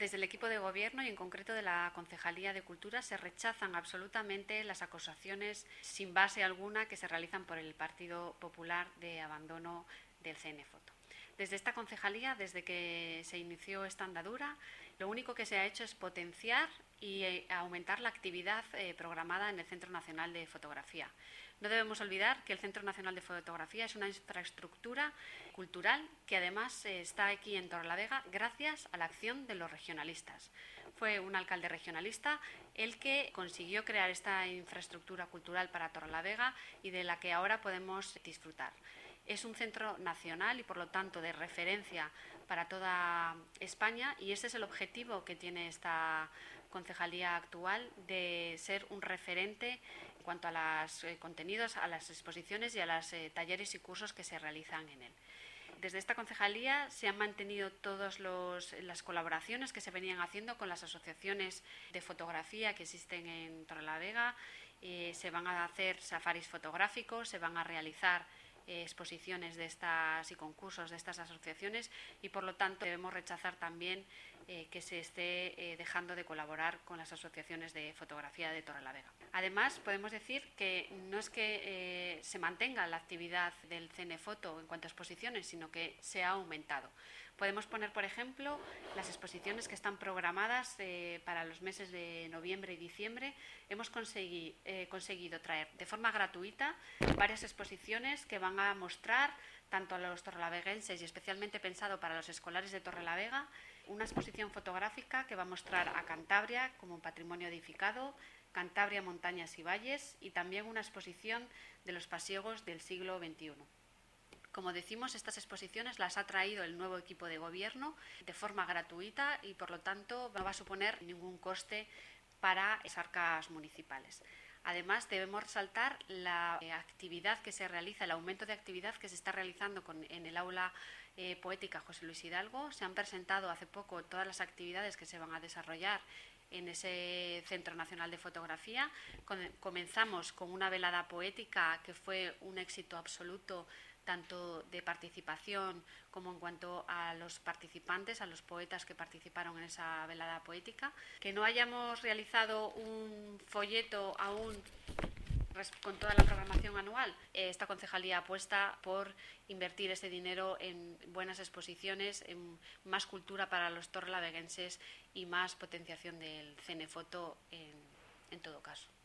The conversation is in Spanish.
Desde el equipo de gobierno y en concreto de la Concejalía de Cultura se rechazan absolutamente las acusaciones sin base alguna que se realizan por el Partido Popular de abandono del CNFoto. Desde esta concejalía, desde que se inició esta andadura, lo único que se ha hecho es potenciar y aumentar la actividad programada en el Centro Nacional de Fotografía. No debemos olvidar que el Centro Nacional de Fotografía es una infraestructura cultural que además está aquí en Torrelavega gracias a la acción de los regionalistas. Fue un alcalde regionalista el que consiguió crear esta infraestructura cultural para Torrelavega y de la que ahora podemos disfrutar. Es un centro nacional y por lo tanto de referencia para toda España y ese es el objetivo que tiene esta concejalía actual de ser un referente en cuanto a los contenidos, a las exposiciones y a los talleres y cursos que se realizan en él. Desde esta concejalía se han mantenido todas las colaboraciones que se venían haciendo con las asociaciones de fotografía que existen en Torrelavega. Se van a hacer safaris fotográficos, se van a realizar exposiciones de estas y concursos de estas asociaciones y por lo tanto debemos rechazar también que se esté dejando de colaborar con las asociaciones de fotografía de Torrelavega. Además podemos decir que no es que se mantenga la actividad del CNFoto en cuanto a exposiciones, sino que se ha aumentado. Podemos poner, por ejemplo, las exposiciones que están programadas para los meses de noviembre y diciembre. Hemos conseguido traer de forma gratuita varias exposiciones que van a mostrar tanto a los torrelaveguenses y especialmente pensado para los escolares de Torrelavega, una exposición fotográfica que va a mostrar a Cantabria como un patrimonio edificado, Cantabria, montañas y valles y también una exposición de los pasiegos del siglo XXI. Como decimos, estas exposiciones las ha traído el nuevo equipo de gobierno de forma gratuita y por lo tanto no va a suponer ningún coste para las arcas municipales. Además, debemos resaltar la actividad que se realiza, el aumento de actividad que se está realizando en el aula poética José Luis Hidalgo. Se han presentado hace poco todas las actividades que se van a desarrollar en ese Centro Nacional de Fotografía. Comenzamos con una velada poética que fue un éxito absoluto tanto de participación como en cuanto a los participantes, a los poetas que participaron en esa velada poética. Que no hayamos realizado un folleto aún con toda la programación anual, esta concejalía apuesta por invertir ese dinero en buenas exposiciones, en más cultura para los torrelaveguenses y más potenciación del CNFoto en todo caso.